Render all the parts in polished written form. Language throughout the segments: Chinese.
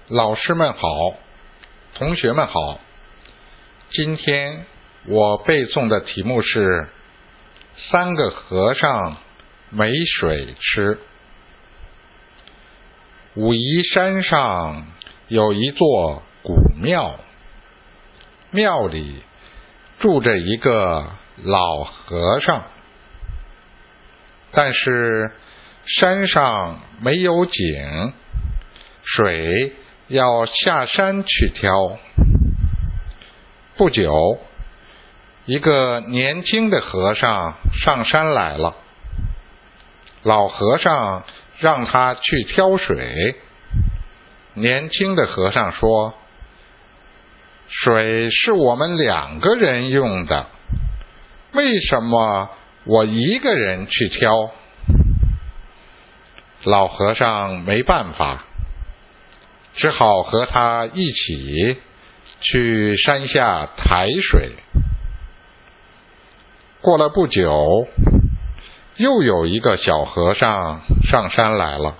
老师们好，同学们好。今天我背诵的题目是三个和尚没水吃。武夷山上有一座古庙，庙里住着一个老和尚，但是山上没有井，水要下山去挑。不久，一个年轻的和尚上山来了，老和尚让他去挑水。年轻的和尚说：水是我们两个人用的，为什么我一个人去挑？老和尚没办法，只好和他一起去山下抬水。过了不久，又有一个小和尚上山来了。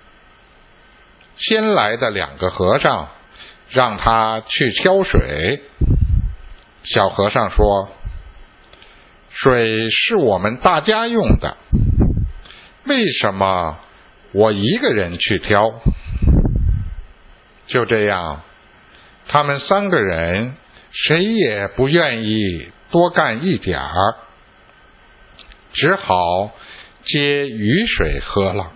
先来的两个和尚让他去挑水。小和尚说：水是我们大家用的，为什么我一个人去挑？就这样，他们三个人谁也不愿意多干一点儿，只好接雨水喝了。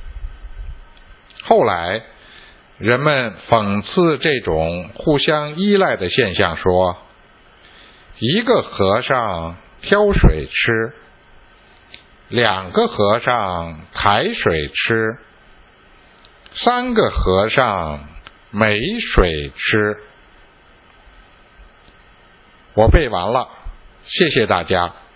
后来人们讽刺这种互相依赖的现象，说一个和尚挑水吃，两个和尚抬水吃，三个和尚没水吃。我背完了，谢谢大家。